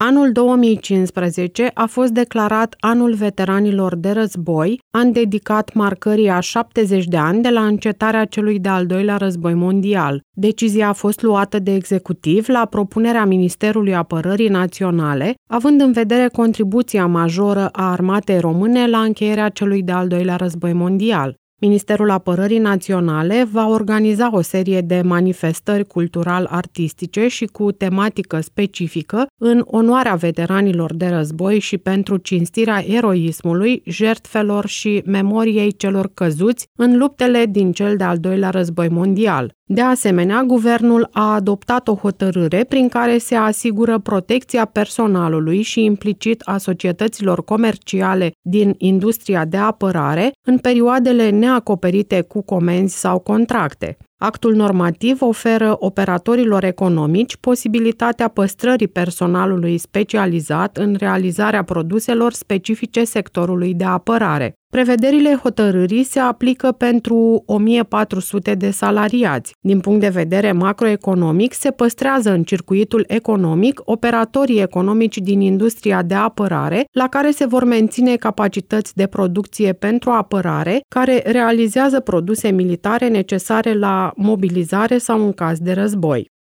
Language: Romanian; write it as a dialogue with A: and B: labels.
A: Anul 2015 a fost declarat Anul Veteranilor de Război, an dedicat marcării a 70 de ani de la încetarea celui de-al doilea război mondial. Decizia a fost luată de executiv la propunerea Ministerului Apărării Naționale, având în vedere contribuția majoră a armatei române la încheierea celui de-al doilea război mondial. Ministerul Apărării Naționale va organiza o serie de manifestări cultural-artistice și cu tematică specifică în onoarea veteranilor de război și pentru cinstirea eroismului, jertfelor și memoriei celor căzuți în luptele din cel de-al doilea război mondial. De asemenea, guvernul a adoptat o hotărâre prin care se asigură protecția personalului și implicit a societăților comerciale din industria de apărare în perioadele neacoperite cu comenzi sau contracte. Actul normativ oferă operatorilor economici posibilitatea păstrării personalului specializat în realizarea produselor specifice sectorului de apărare. Prevederile hotărârii se aplică pentru 1400 de salariați. Din punct de vedere macroeconomic, se păstrează în circuitul economic operatorii economici din industria de apărare, la care se vor menține capacități de producție pentru apărare, care realizează produse militare necesare la mobilizare sau în caz de război.